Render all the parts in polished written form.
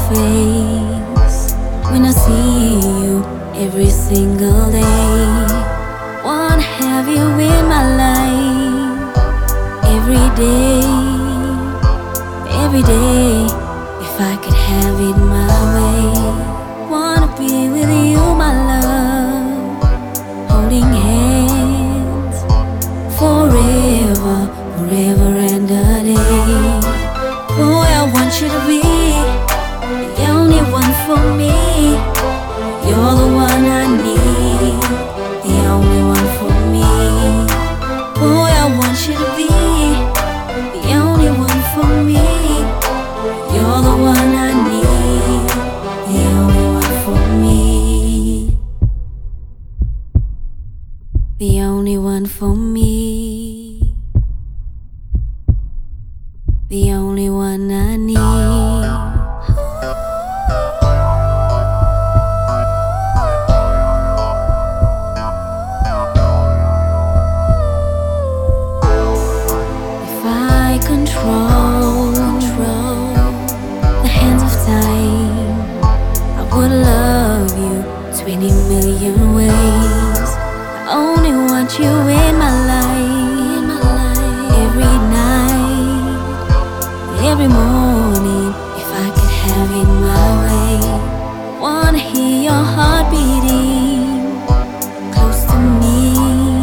face when I see you every single day. Wanna have you in my life every day, every day. If I could have it my way, wanna be with you, my love, holding hands forever, forever and a day. Boy, I want you to be the only one for me. You're the one I need, the only one for me. Boy, I want you to be the only one for me. You're the one I need, the only one for me. The only one for me. The only one I need. Control the hands of time, I would love you 20 million ways. I only want you in my life, every night, every morning. If I could have it my way, wanna hear your heart beating close to me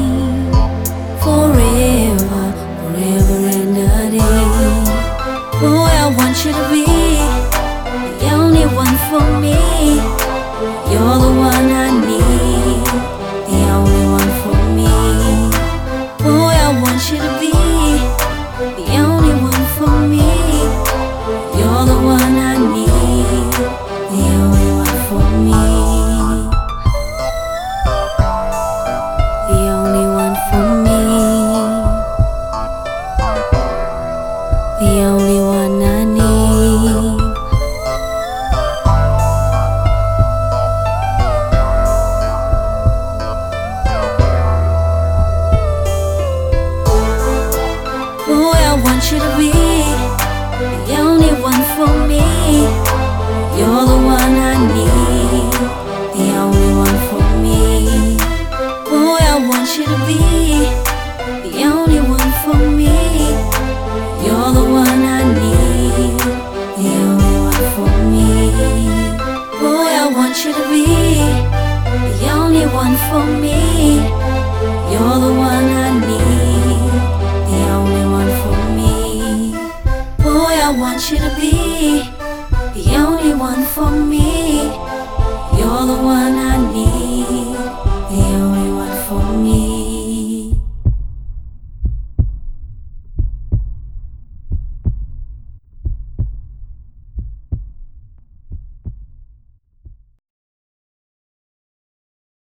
forever, forever and a day. Boy, I want you to be the only one for me. You're the one I need, the only one for me. Boy, I want you to be the only one for me. You're the one I need, the only one for me. The only one for me. The only one I need. Boy, I want you to be the only one for me. You're the one I need, the only one for me. Boy, I want you to be the only one for me. You're the one I need, the only one for me. Boy, I want you to be the only one for me. You're the one I need, the only one for me. Boy, I want you to be the only one for me.